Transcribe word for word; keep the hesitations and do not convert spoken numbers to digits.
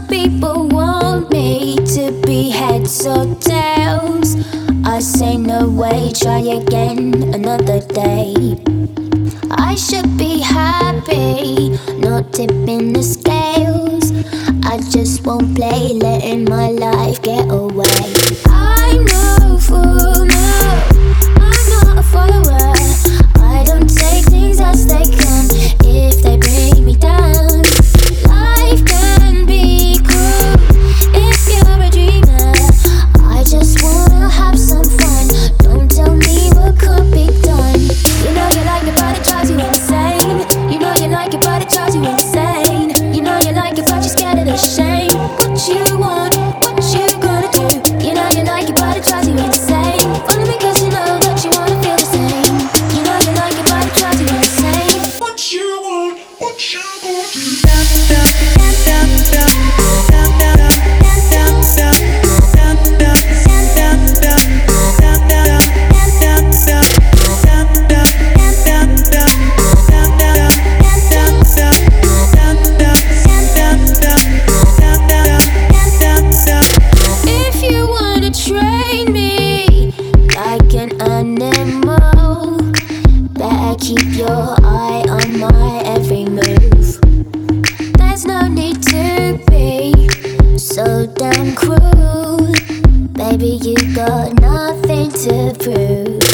people want me to be heads or tails. I say no way, try again another day. I should be happy, not tipping the scales. I just won't play, letting my life get away. I'm no fool, no, I'm not a follower. I don't take things as they come if they bring me down. Life can be cruel if you're a dreamer. I just wanna have some fun, don't tell me what can't be done. You know you like it but it drives you insane. You know you like it but it drives you insane. You know you like it but you're scared of the shame. What you want, what you gonna do? You know you like it but it drives you insane. Follow me cause you know that you wanna feel the same. You know you like it but it drives you insane. What you want, what you gonna do? If you wanna train me like an animal, better keep your eye on my every move. There's no need to be so damn cruel. Baby, you got nothing to prove.